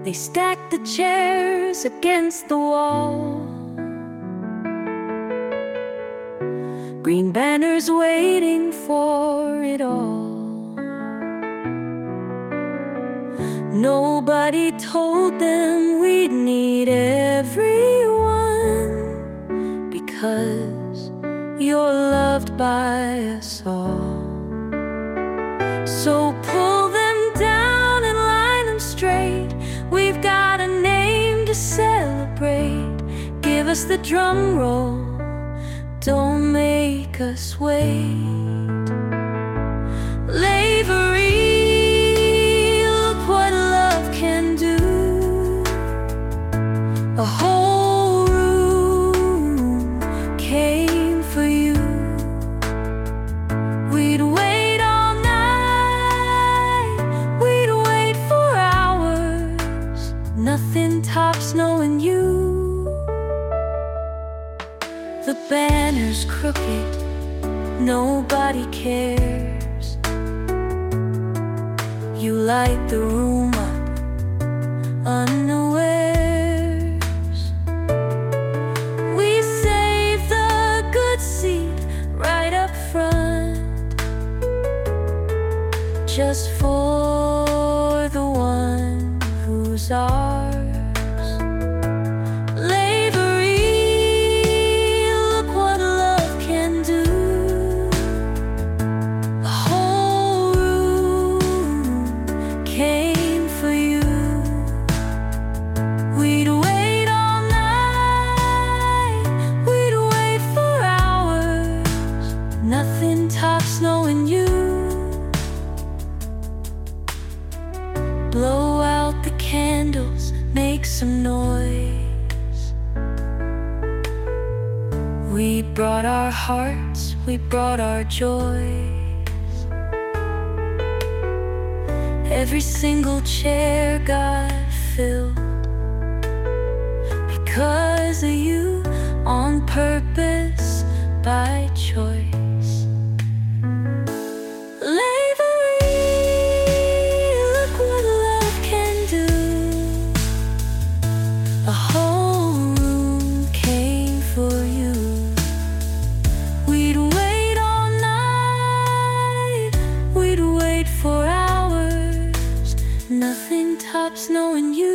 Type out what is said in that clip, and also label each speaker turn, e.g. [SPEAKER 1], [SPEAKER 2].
[SPEAKER 1] They stacked the chairs against the wall, green banners waiting for it all. Nobody told them we'd need everyone, because you're loved by us all. So pull them down and line them straight. We've got a name to celebrate. Give us the drum roll, don't make us wait. Lavery, look what love can do. A whole room came for you. We'd wait all night, we'd wait for hours. Nothing tops knowing you. The banner's crooked, nobody cares. You light the room up unawares. We save the good seat right up front, just for the one who's ours. Nothing tops knowing you. Blow out the candles, make some noise. We brought our hearts, we brought our joys. Every single chair got filled because of you, on purpose, by choice. A whole room came for you. We'd wait all night, we'd wait for hours. Nothing tops knowing you.